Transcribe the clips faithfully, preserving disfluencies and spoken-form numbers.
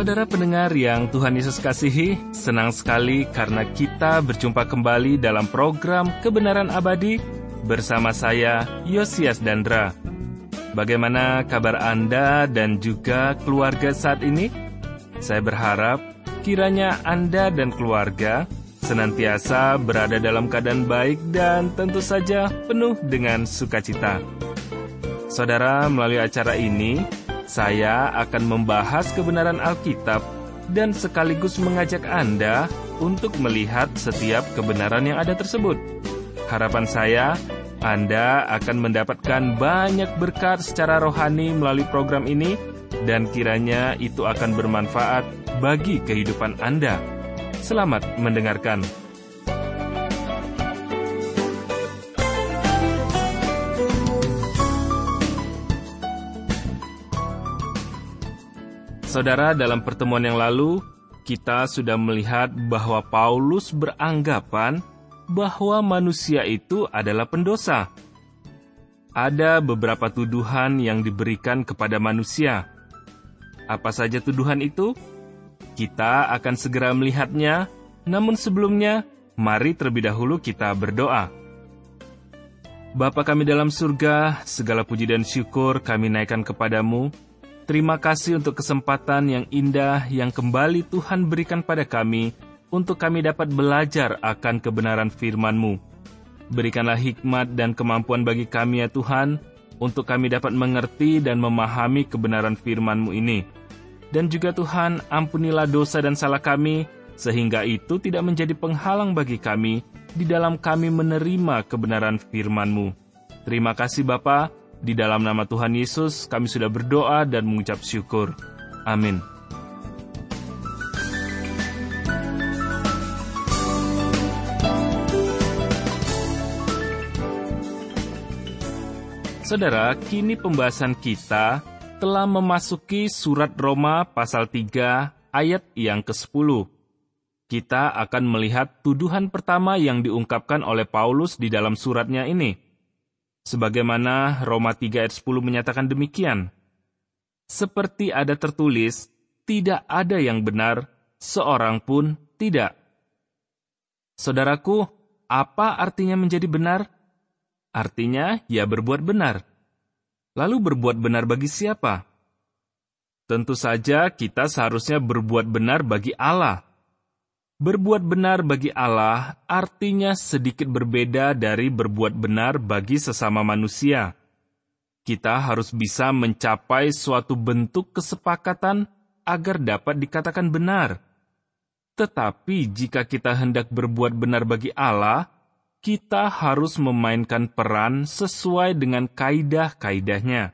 Saudara pendengar yang Tuhan Yesus kasihi, senang sekali karena kita berjumpa kembali dalam program Kebenaran Abadi bersama saya, Yosias Dandra. Bagaimana kabar Anda dan juga keluarga saat ini? Saya berharap kiranya Anda dan keluarga senantiasa berada dalam keadaan baik dan tentu saja penuh dengan sukacita. Saudara, melalui acara ini, saya akan membahas kebenaran Alkitab dan sekaligus mengajak Anda untuk melihat setiap kebenaran yang ada tersebut. Harapan saya, Anda akan mendapatkan banyak berkat secara rohani melalui program ini, dan kiranya itu akan bermanfaat bagi kehidupan Anda. Selamat mendengarkan. Saudara, dalam pertemuan yang lalu, kita sudah melihat bahwa Paulus beranggapan bahwa manusia itu adalah pendosa. Ada beberapa tuduhan yang diberikan kepada manusia. Apa saja tuduhan itu? Kita akan segera melihatnya, namun sebelumnya, mari terlebih dahulu kita berdoa. Bapa kami dalam surga, segala puji dan syukur kami naikkan kepadamu. Terima kasih untuk kesempatan yang indah yang kembali Tuhan berikan pada kami untuk kami dapat belajar akan kebenaran firman-Mu. Berikanlah hikmat dan kemampuan bagi kami ya Tuhan, untuk kami dapat mengerti dan memahami kebenaran firman-Mu ini. Dan juga Tuhan, ampunilah dosa dan salah kami, sehingga itu tidak menjadi penghalang bagi kami di dalam kami menerima kebenaran firman-Mu. Terima kasih Bapa. Di dalam nama Tuhan Yesus, kami sudah berdoa dan mengucap syukur. Amin. Saudara, kini pembahasan kita telah memasuki surat Roma pasal tiga ayat yang kesepuluh. Kita akan melihat tuduhan pertama yang diungkapkan oleh Paulus di dalam suratnya ini. Sebagaimana Roma tiga ayat sepuluh menyatakan demikian. Seperti ada tertulis, tidak ada yang benar, seorang pun tidak. Saudaraku, apa artinya menjadi benar? Artinya, ya berbuat benar. Lalu berbuat benar bagi siapa? Tentu saja kita seharusnya berbuat benar bagi Allah. Berbuat benar bagi Allah artinya sedikit berbeda dari berbuat benar bagi sesama manusia. Kita harus bisa mencapai suatu bentuk kesepakatan agar dapat dikatakan benar. Tetapi jika kita hendak berbuat benar bagi Allah, kita harus memainkan peran sesuai dengan kaidah-kaidahnya.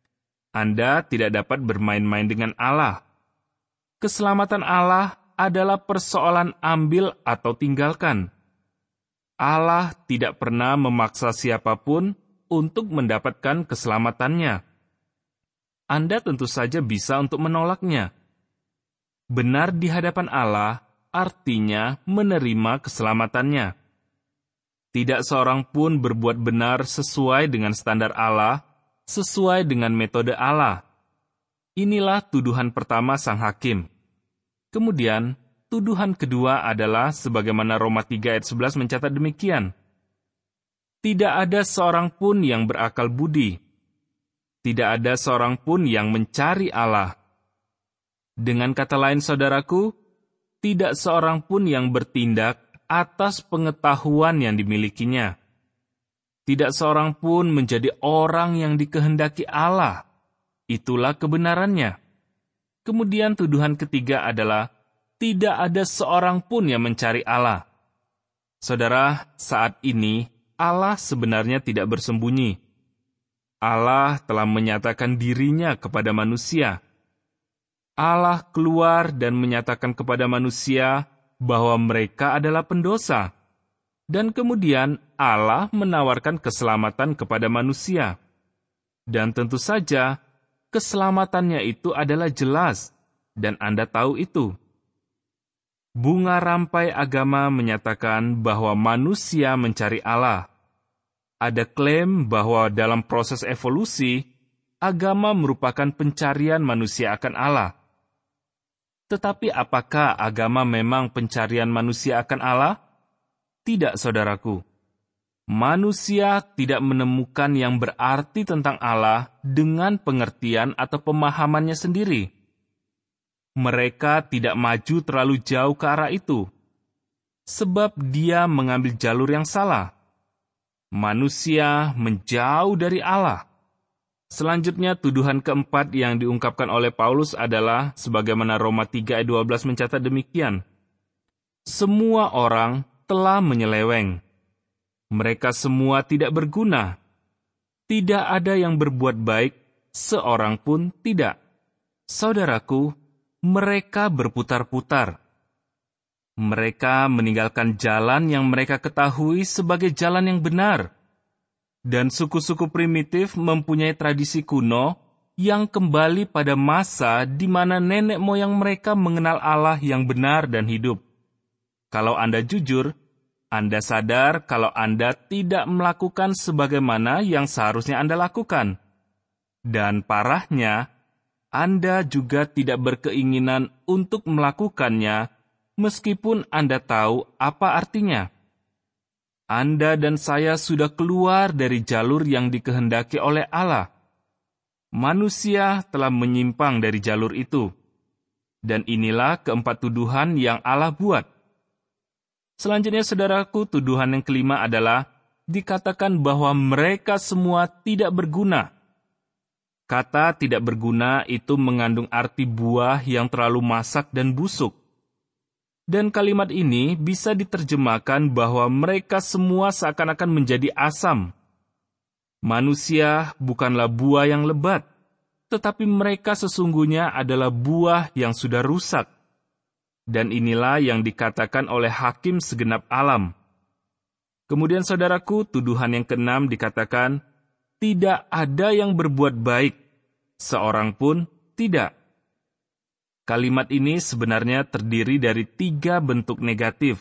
Anda tidak dapat bermain-main dengan Allah. Keselamatan Allah adalah persoalan ambil atau tinggalkan. Allah tidak pernah memaksa siapapun untuk mendapatkan keselamatannya. Anda tentu saja bisa untuk menolaknya. Benar di hadapan Allah artinya menerima keselamatannya. Tidak seorang pun berbuat benar sesuai dengan standar Allah, sesuai dengan metode Allah. Inilah tuduhan pertama sang hakim. Kemudian, tuduhan kedua adalah sebagaimana Roma tiga ayat sebelas mencatat demikian. Tidak ada seorang pun yang berakal budi. Tidak ada seorang pun yang mencari Allah. Dengan kata lain saudaraku, tidak seorang pun yang bertindak atas pengetahuan yang dimilikinya. Tidak seorang pun menjadi orang yang dikehendaki Allah. Itulah kebenarannya. Kemudian tuduhan ketiga adalah, tidak ada seorang pun yang mencari Allah. Saudara, saat ini Allah sebenarnya tidak bersembunyi. Allah telah menyatakan dirinya kepada manusia. Allah keluar dan menyatakan kepada manusia bahwa mereka adalah pendosa. Dan kemudian Allah menawarkan keselamatan kepada manusia. Dan tentu saja, keselamatannya itu adalah jelas, dan Anda tahu itu. Bunga rampai agama menyatakan bahwa manusia mencari Allah. Ada klaim bahwa dalam proses evolusi, agama merupakan pencarian manusia akan Allah. Tetapi apakah agama memang pencarian manusia akan Allah? Tidak, saudaraku. Manusia tidak menemukan yang berarti tentang Allah dengan pengertian atau pemahamannya sendiri. Mereka tidak maju terlalu jauh ke arah itu, sebab dia mengambil jalur yang salah. Manusia menjauh dari Allah. Selanjutnya, tuduhan keempat yang diungkapkan oleh Paulus adalah, sebagaimana Roma tiga ayat dua belas mencatat demikian, semua orang telah menyeleweng. Mereka semua tidak berguna. Tidak ada yang berbuat baik, seorang pun tidak. Saudaraku, mereka berputar-putar. Mereka meninggalkan jalan yang mereka ketahui sebagai jalan yang benar. Dan suku-suku primitif mempunyai tradisi kuno yang kembali pada masa di mana nenek moyang mereka mengenal Allah yang benar dan hidup. Kalau Anda jujur, Anda sadar kalau Anda tidak melakukan sebagaimana yang seharusnya Anda lakukan. Dan parahnya, Anda juga tidak berkeinginan untuk melakukannya meskipun Anda tahu apa artinya. Anda dan saya sudah keluar dari jalur yang dikehendaki oleh Allah. Manusia telah menyimpang dari jalur itu. Dan inilah keempat tuduhan yang Allah buat. Selanjutnya, saudaraku, tuduhan yang kelima adalah dikatakan bahwa mereka semua tidak berguna. Kata tidak berguna itu mengandung arti buah yang terlalu masak dan busuk. Dan kalimat ini bisa diterjemahkan bahwa mereka semua seakan-akan menjadi asam. Manusia bukanlah buah yang lebat, tetapi mereka sesungguhnya adalah buah yang sudah rusak. Dan inilah yang dikatakan oleh hakim segenap alam. Kemudian saudaraku, tuduhan yang keenam dikatakan, tidak ada yang berbuat baik, seorang pun tidak. Kalimat ini sebenarnya terdiri dari tiga bentuk negatif.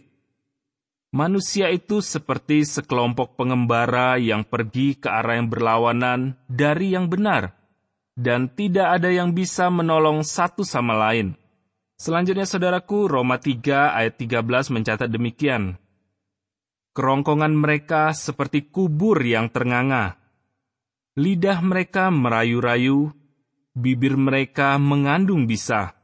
Manusia itu seperti sekelompok pengembara yang pergi ke arah yang berlawanan dari yang benar, dan tidak ada yang bisa menolong satu sama lain. Selanjutnya, saudaraku, Roma tiga ayat tiga belas mencatat demikian. Kerongkongan mereka seperti kubur yang ternganga. Lidah mereka merayu-rayu, bibir mereka mengandung bisa.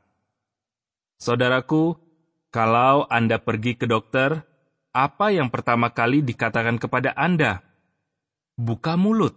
Saudaraku, kalau Anda pergi ke dokter, apa yang pertama kali dikatakan kepada Anda? Buka mulut.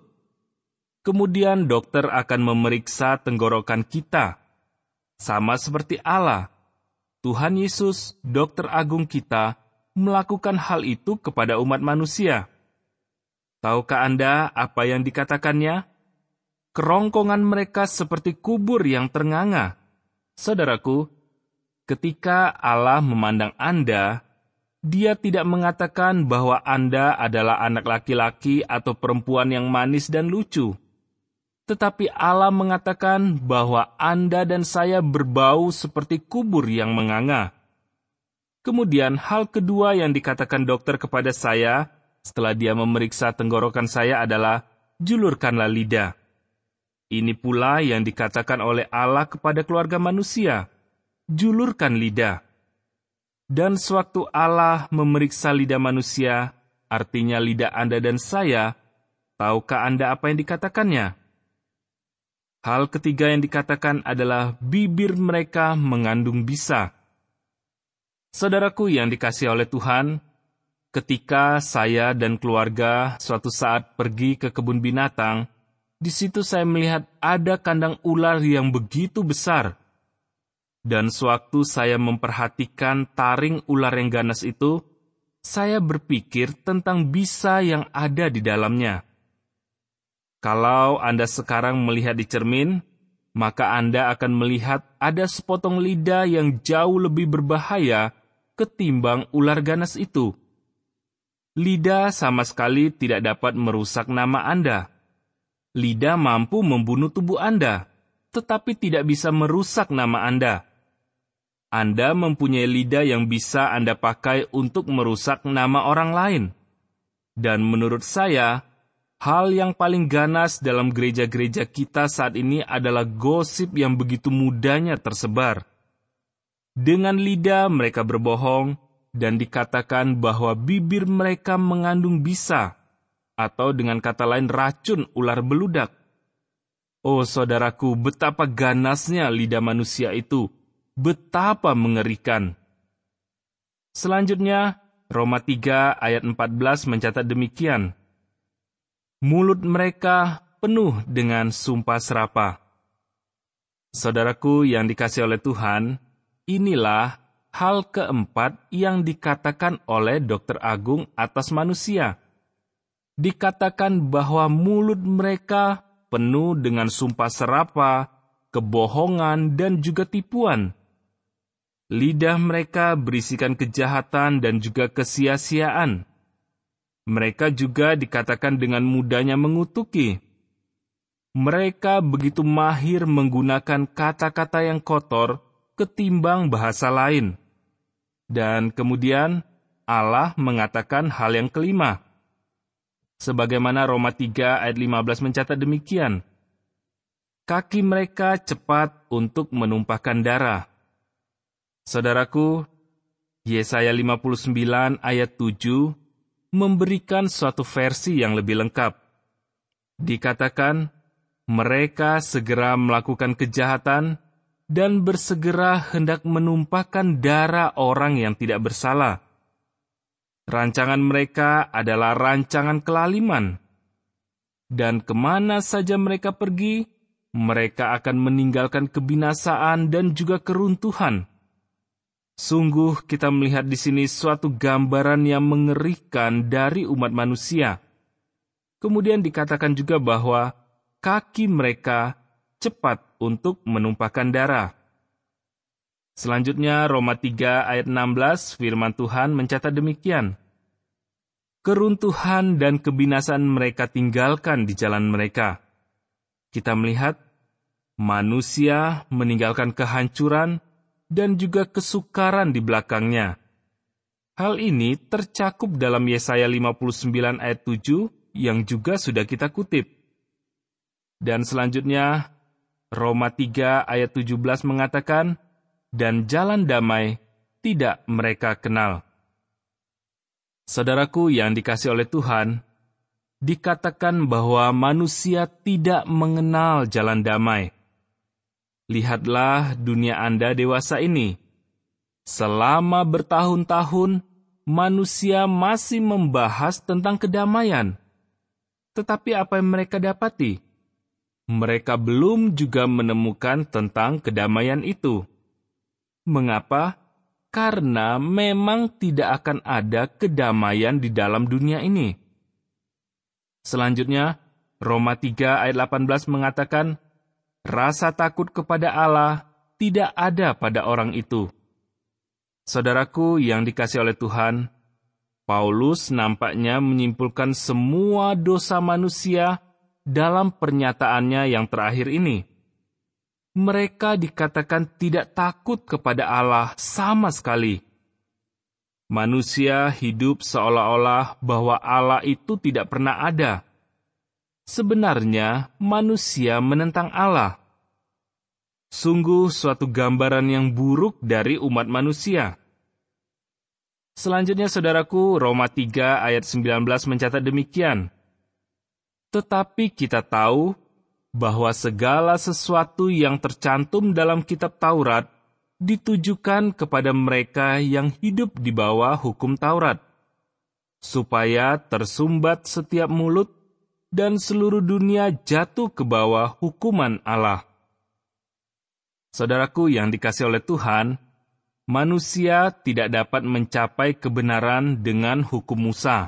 Kemudian dokter akan memeriksa tenggorokan kita. Sama seperti Allah, Tuhan Yesus, dokter agung kita, melakukan hal itu kepada umat manusia. Tahukah Anda apa yang dikatakannya? Kerongkongan mereka seperti kubur yang ternganga. Saudaraku, ketika Allah memandang Anda, Dia tidak mengatakan bahwa Anda adalah anak laki-laki atau perempuan yang manis dan lucu. Tetapi Allah mengatakan bahwa Anda dan saya berbau seperti kubur yang menganga. Kemudian hal kedua yang dikatakan dokter kepada saya setelah dia memeriksa tenggorokan saya adalah, julurkanlah lidah. Ini pula yang dikatakan oleh Allah kepada keluarga manusia, julurkan lidah. Dan sewaktu Allah memeriksa lidah manusia, artinya lidah Anda dan saya, tahukah Anda apa yang dikatakannya? Hal ketiga yang dikatakan adalah bibir mereka mengandung bisa. Saudaraku yang dikasihi oleh Tuhan, ketika saya dan keluarga suatu saat pergi ke kebun binatang, di situ saya melihat ada kandang ular yang begitu besar. Dan sewaktu saya memperhatikan taring ular yang ganas itu, saya berpikir tentang bisa yang ada di dalamnya. Kalau Anda sekarang melihat di cermin, maka Anda akan melihat ada sepotong lidah yang jauh lebih berbahaya ketimbang ular ganas itu. Lidah sama sekali tidak dapat merusak nama Anda. Lidah mampu membunuh tubuh Anda, tetapi tidak bisa merusak nama Anda. Anda mempunyai lidah yang bisa Anda pakai untuk merusak nama orang lain. Dan menurut saya, hal yang paling ganas dalam gereja-gereja kita saat ini adalah gosip yang begitu mudahnya tersebar. Dengan lidah mereka berbohong, dan dikatakan bahwa bibir mereka mengandung bisa, atau dengan kata lain racun ular beludak. Oh saudaraku, betapa ganasnya lidah manusia itu, betapa mengerikan. Selanjutnya, Roma tiga ayat empat belas mencatat demikian. Mulut mereka penuh dengan sumpah serapa. Saudaraku yang dikasihi oleh Tuhan, inilah hal keempat yang dikatakan oleh Dokter Agung atas manusia. Dikatakan bahwa mulut mereka penuh dengan sumpah serapa, kebohongan, dan juga tipuan. Lidah mereka berisikan kejahatan dan juga kesia-siaan. Mereka juga dikatakan dengan mudahnya mengutuki. Mereka begitu mahir menggunakan kata-kata yang kotor ketimbang bahasa lain. Dan kemudian Allah mengatakan hal yang kelima. Sebagaimana Roma tiga ayat lima belas mencatat demikian. Kaki mereka cepat untuk menumpahkan darah. Saudaraku, Yesaya lima puluh sembilan ayat tujuh memberikan suatu versi yang lebih lengkap. Dikatakan, mereka segera melakukan kejahatan dan bersegera hendak menumpahkan darah orang yang tidak bersalah. Rancangan mereka adalah rancangan kelaliman. Dan kemana saja mereka pergi, mereka akan meninggalkan kebinasaan dan juga keruntuhan. Sungguh kita melihat di sini suatu gambaran yang mengerikan dari umat manusia. Kemudian dikatakan juga bahwa kaki mereka cepat untuk menumpahkan darah. Selanjutnya Roma tiga ayat enam belas firman Tuhan mencatat demikian. Keruntuhan dan kebinasaan mereka tinggalkan di jalan mereka. Kita melihat manusia meninggalkan kehancuran dan juga kesukaran di belakangnya. Hal ini tercakup dalam Yesaya lima puluh sembilan ayat tujuh yang juga sudah kita kutip. Dan selanjutnya, Roma tiga ayat tujuh belas mengatakan, dan jalan damai tidak mereka kenal. Saudaraku yang dikasihi oleh Tuhan, dikatakan bahwa manusia tidak mengenal jalan damai. Lihatlah dunia Anda dewasa ini. Selama bertahun-tahun, manusia masih membahas tentang kedamaian. Tetapi apa yang mereka dapati? Mereka belum juga menemukan tentang kedamaian itu. Mengapa? Karena memang tidak akan ada kedamaian di dalam dunia ini. Selanjutnya, Roma tiga ayat delapan belas mengatakan, rasa takut kepada Allah tidak ada pada orang itu. Saudaraku yang dikasihi oleh Tuhan, Paulus nampaknya menyimpulkan semua dosa manusia dalam pernyataannya yang terakhir ini. Mereka dikatakan tidak takut kepada Allah sama sekali. Manusia hidup seolah-olah bahwa Allah itu tidak pernah ada. Sebenarnya, manusia menentang Allah. Sungguh suatu gambaran yang buruk dari umat manusia. Selanjutnya, saudaraku, Roma tiga ayat sembilan belas mencatat demikian. Tetapi kita tahu bahwa segala sesuatu yang tercantum dalam kitab Taurat ditujukan kepada mereka yang hidup di bawah hukum Taurat, supaya tersumbat setiap mulut dan seluruh dunia jatuh ke bawah hukuman Allah. Saudaraku yang dikasihi oleh Tuhan, manusia tidak dapat mencapai kebenaran dengan hukum Musa.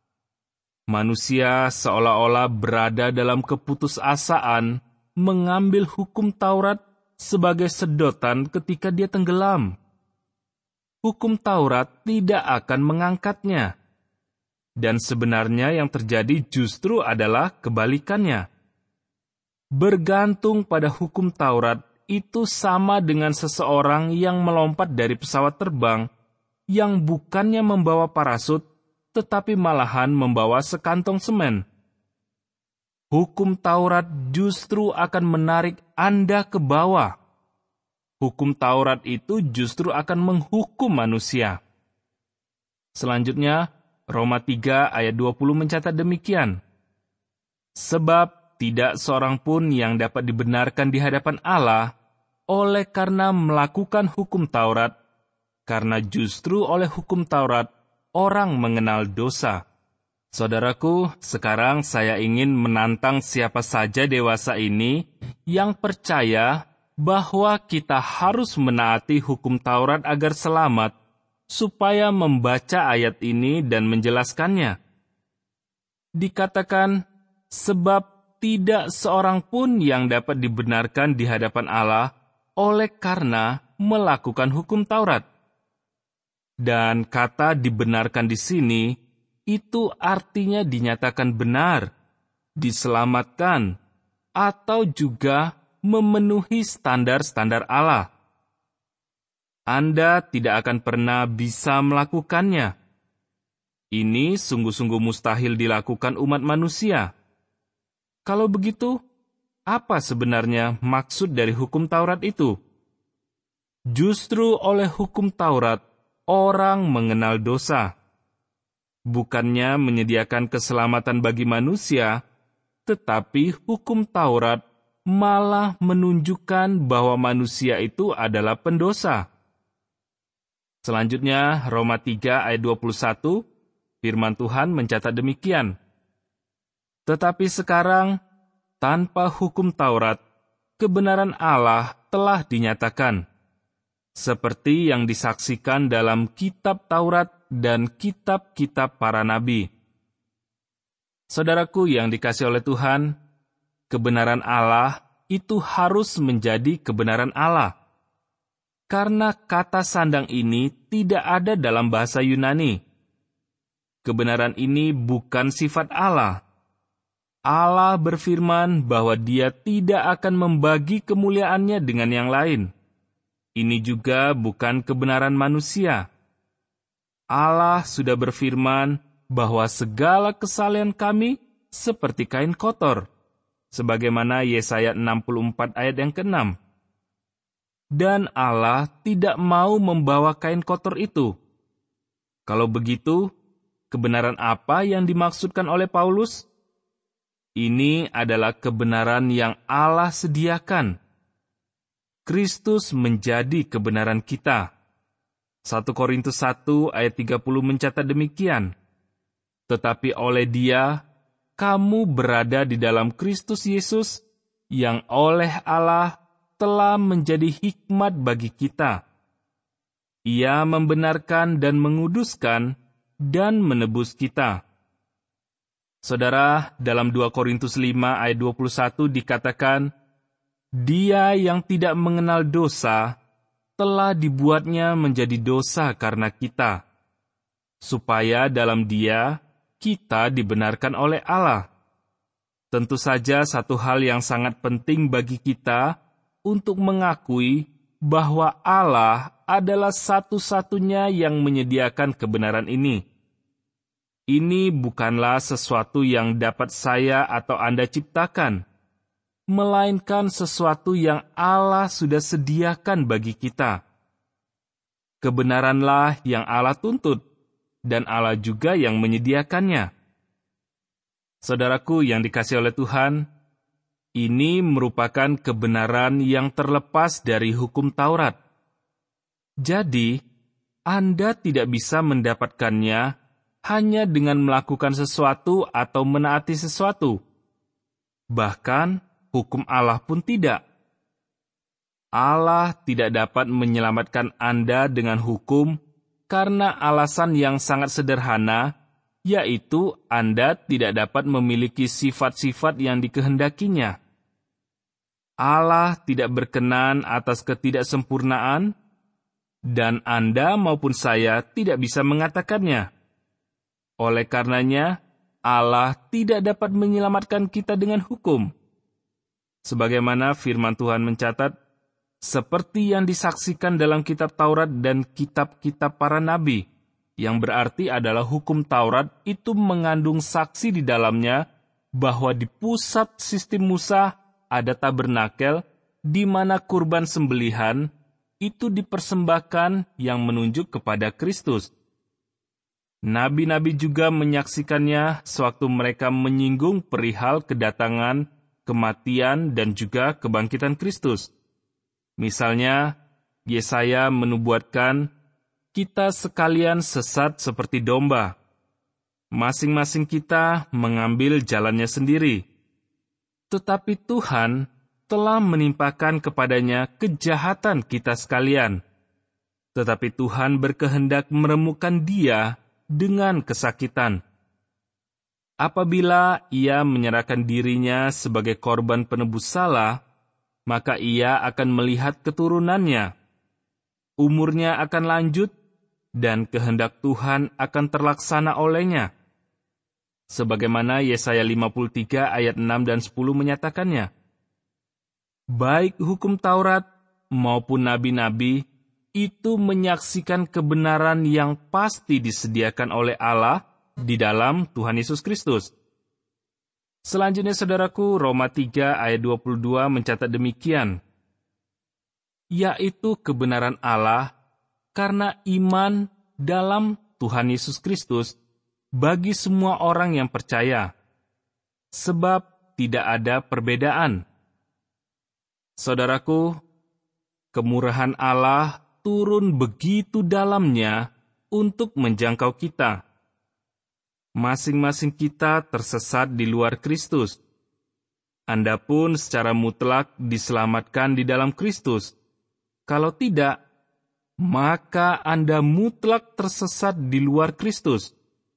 Manusia seolah-olah berada dalam keputusasaan mengambil hukum Taurat sebagai sedotan ketika dia tenggelam. Hukum Taurat tidak akan mengangkatnya. Dan sebenarnya yang terjadi justru adalah kebalikannya. Bergantung pada hukum Taurat itu sama dengan seseorang yang melompat dari pesawat terbang yang bukannya membawa parasut, tetapi malahan membawa sekantong semen. Hukum Taurat justru akan menarik Anda ke bawah. hukum Taurat itu justru akan menghukum manusia. Selanjutnya, Roma tiga ayat dua puluh mencatat demikian. Sebab tidak seorang pun yang dapat dibenarkan di hadapan Allah oleh karena melakukan hukum Taurat, karena justru oleh hukum Taurat orang mengenal dosa. Saudaraku, sekarang saya ingin menantang siapa saja dewasa ini yang percaya bahwa kita harus menaati hukum Taurat agar selamat, supaya membaca ayat ini dan menjelaskannya. Dikatakan, sebab tidak seorang pun yang dapat dibenarkan di hadapan Allah oleh karena melakukan hukum Taurat. Dan kata dibenarkan di sini, itu artinya dinyatakan benar, diselamatkan, atau juga memenuhi standar-standar Allah. Anda tidak akan pernah bisa melakukannya. Ini sungguh-sungguh mustahil dilakukan umat manusia. Kalau begitu, apa sebenarnya maksud dari hukum Taurat itu? Justru oleh hukum Taurat, orang mengenal dosa. Bukannya menyediakan keselamatan bagi manusia, tetapi hukum Taurat malah menunjukkan bahwa manusia itu adalah pendosa. Selanjutnya, Roma tiga ayat dua puluh satu, firman Tuhan mencatat demikian. Tetapi sekarang, tanpa hukum Taurat, kebenaran Allah telah dinyatakan, seperti yang disaksikan dalam kitab Taurat dan kitab-kitab para nabi. Saudaraku yang dikasihi oleh Tuhan, kebenaran Allah itu harus menjadi kebenaran Allah. Karena kata sandang ini tidak ada dalam bahasa Yunani. Kebenaran ini bukan sifat Allah. Allah berfirman bahwa Dia tidak akan membagi kemuliaannya dengan yang lain. Ini juga bukan kebenaran manusia. Allah sudah berfirman bahwa segala kesalahan kami seperti kain kotor, sebagaimana Yesaya enam puluh empat ayat yang keenam. Dan Allah tidak mau membawa kain kotor itu. Kalau begitu, kebenaran apa yang dimaksudkan oleh Paulus? Ini adalah kebenaran yang Allah sediakan. Kristus menjadi kebenaran kita. satu Korintus satu ayat tiga puluh mencatat demikian. Tetapi oleh Dia, kamu berada di dalam Kristus Yesus, yang oleh Allah telah menjadi hikmat bagi kita. Ia membenarkan dan menguduskan dan menebus kita. Saudara, dalam dua Korintus lima ayat dua puluh satu dikatakan, Dia yang tidak mengenal dosa, telah dibuatnya menjadi dosa karena kita, supaya dalam Dia kita dibenarkan oleh Allah. Tentu saja satu hal yang sangat penting bagi kita untuk mengakui bahwa Allah adalah satu-satunya yang menyediakan kebenaran ini. Ini bukanlah sesuatu yang dapat saya atau Anda ciptakan, melainkan sesuatu yang Allah sudah sediakan bagi kita. Kebenaranlah yang Allah tuntut, dan Allah juga yang menyediakannya. Saudaraku yang dikasihi oleh Tuhan, ini merupakan kebenaran yang terlepas dari hukum Taurat. Jadi, Anda tidak bisa mendapatkannya hanya dengan melakukan sesuatu atau menaati sesuatu. Bahkan, hukum Allah pun tidak. Allah tidak dapat menyelamatkan Anda dengan hukum karena alasan yang sangat sederhana, yaitu Anda tidak dapat memiliki sifat-sifat yang dikehendakinya. Allah tidak berkenan atas ketidaksempurnaan, dan Anda maupun saya tidak bisa mengatakannya. Oleh karenanya, Allah tidak dapat menyelamatkan kita dengan hukum. Sebagaimana firman Tuhan mencatat, seperti yang disaksikan dalam kitab Taurat dan kitab-kitab para nabi, yang berarti adalah hukum Taurat itu mengandung saksi di dalamnya bahwa di pusat sistem Musa ada tabernakel di mana kurban sembelihan itu dipersembahkan yang menunjuk kepada Kristus. Nabi-nabi juga menyaksikannya sewaktu mereka menyinggung perihal kedatangan, kematian, dan juga kebangkitan Kristus. Misalnya, Yesaya menubuatkan, kita sekalian sesat seperti domba. Masing-masing kita mengambil jalannya sendiri. Tetapi Tuhan telah menimpakan kepadanya kejahatan kita sekalian. Tetapi Tuhan berkehendak meremukkan dia dengan kesakitan. Apabila ia menyerahkan dirinya sebagai korban penebus salah, maka ia akan melihat keturunannya. Umurnya akan lanjut, dan kehendak Tuhan akan terlaksana olehnya. Sebagaimana Yesaya lima puluh tiga ayat enam dan sepuluh menyatakannya. Baik hukum Taurat maupun nabi-nabi itu menyaksikan kebenaran yang pasti disediakan oleh Allah di dalam Tuhan Yesus Kristus. Selanjutnya, saudaraku, Roma tiga ayat dua puluh dua mencatat demikian, yaitu kebenaran Allah karena iman dalam Tuhan Yesus Kristus bagi semua orang yang percaya, sebab tidak ada perbedaan. Saudaraku, kemurahan Allah turun begitu dalamnya untuk menjangkau kita. Masing-masing kita tersesat di luar Kristus. Anda pun secara mutlak diselamatkan di dalam Kristus. Kalau tidak, maka Anda mutlak tersesat di luar Kristus.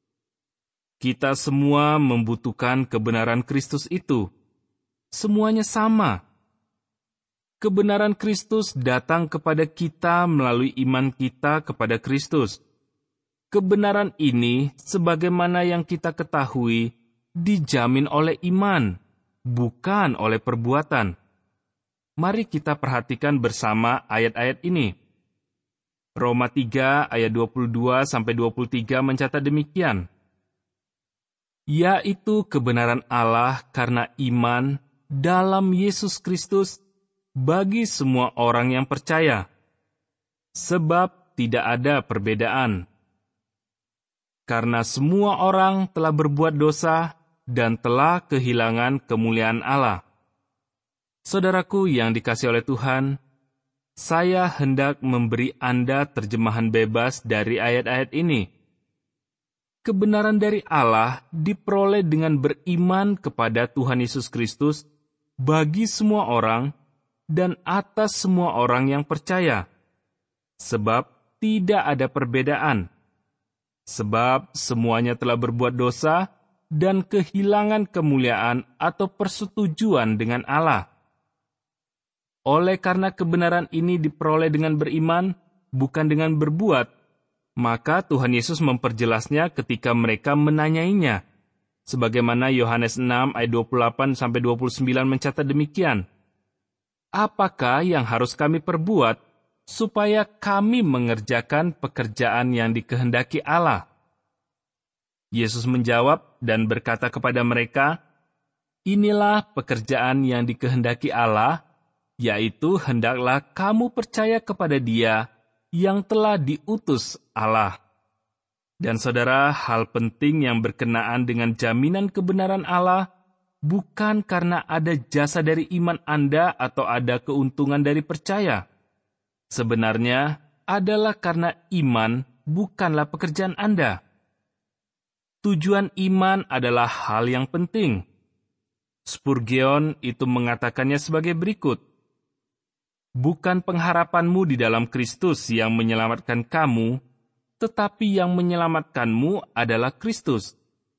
Kita semua membutuhkan kebenaran Kristus itu. Semuanya sama. Kebenaran Kristus datang kepada kita melalui iman kita kepada Kristus. Kebenaran ini, sebagaimana yang kita ketahui, dijamin oleh iman, bukan oleh perbuatan. Mari kita perhatikan bersama ayat-ayat ini. Roma tiga ayat dua puluh dua sampai dua puluh tiga mencatat demikian. Yaitu kebenaran Allah karena iman dalam Yesus Kristus bagi semua orang yang percaya, sebab tidak ada perbedaan. Karena semua orang telah berbuat dosa dan telah kehilangan kemuliaan Allah. Saudaraku yang dikasihi oleh Tuhan, saya hendak memberi Anda terjemahan bebas dari ayat-ayat ini. Kebenaran dari Allah diperoleh dengan beriman kepada Tuhan Yesus Kristus bagi semua orang dan atas semua orang yang percaya, sebab tidak ada perbedaan. Sebab semuanya telah berbuat dosa dan kehilangan kemuliaan atau persetujuan dengan Allah. Oleh karena kebenaran ini diperoleh dengan beriman, bukan dengan berbuat, maka Tuhan Yesus memperjelasnya ketika mereka menanyainya. Sebagaimana Yohanes enam ayat dua puluh delapan sampai dua puluh sembilan mencatat demikian. Apakah yang harus kami perbuat supaya kami mengerjakan pekerjaan yang dikehendaki Allah? Yesus menjawab dan berkata kepada mereka, inilah pekerjaan yang dikehendaki Allah, yaitu hendaklah kamu percaya kepada Dia yang telah diutus Allah. Dan saudara, hal penting yang berkenaan dengan jaminan kebenaran Allah bukan karena ada jasa dari iman Anda atau ada keuntungan dari percaya. Sebenarnya adalah karena iman bukanlah pekerjaan Anda. Tujuan iman adalah hal yang penting. Spurgeon itu mengatakannya sebagai berikut. Bukan pengharapanmu di dalam Kristus yang menyelamatkan kamu, tetapi yang menyelamatkanmu adalah Kristus.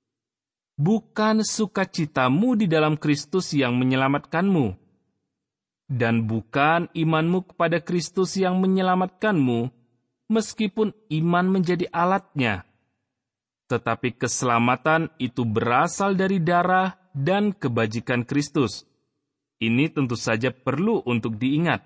Bukan sukacitamu di dalam Kristus yang menyelamatkanmu, dan bukan imanmu kepada Kristus yang menyelamatkanmu, meskipun iman menjadi alatnya. Tetapi keselamatan itu berasal dari darah dan kebajikan Kristus. Ini tentu saja perlu untuk diingat.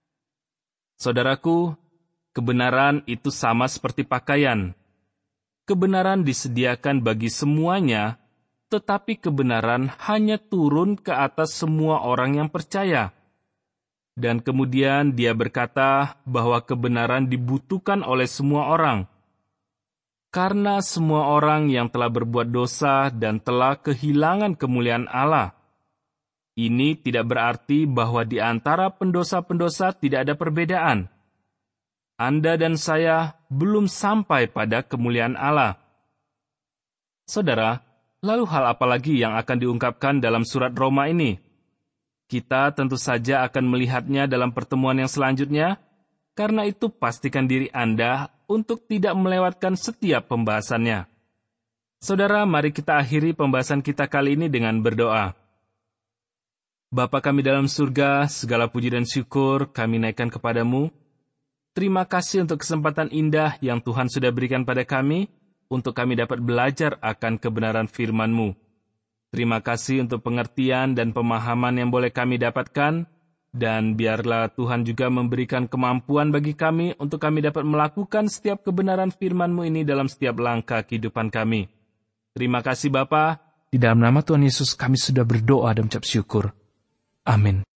Saudaraku, kebenaran itu sama seperti pakaian. Kebenaran disediakan bagi semuanya, tetapi kebenaran hanya turun ke atas semua orang yang percaya. Dan kemudian dia berkata bahwa kebenaran dibutuhkan oleh semua orang. Karena semua orang yang telah berbuat dosa dan telah kehilangan kemuliaan Allah. Ini tidak berarti bahwa di antara pendosa-pendosa tidak ada perbedaan. Anda dan saya belum sampai pada kemuliaan Allah. Saudara, lalu hal apa lagi yang akan diungkapkan dalam surat Roma ini? Kita tentu saja akan melihatnya dalam pertemuan yang selanjutnya, karena itu pastikan diri Anda untuk tidak melewatkan setiap pembahasannya. Saudara, mari kita akhiri pembahasan kita kali ini dengan berdoa. Bapa kami dalam surga, segala puji dan syukur kami naikkan kepadamu. Terima kasih untuk kesempatan indah yang Tuhan sudah berikan pada kami, untuk kami dapat belajar akan kebenaran firman-Mu. Terima kasih untuk pengertian dan pemahaman yang boleh kami dapatkan, dan biarlah Tuhan juga memberikan kemampuan bagi kami untuk kami dapat melakukan setiap kebenaran firman-Mu ini dalam setiap langkah kehidupan kami. Terima kasih Bapa. Di dalam nama Tuhan Yesus kami sudah berdoa dan ucap syukur. Amin.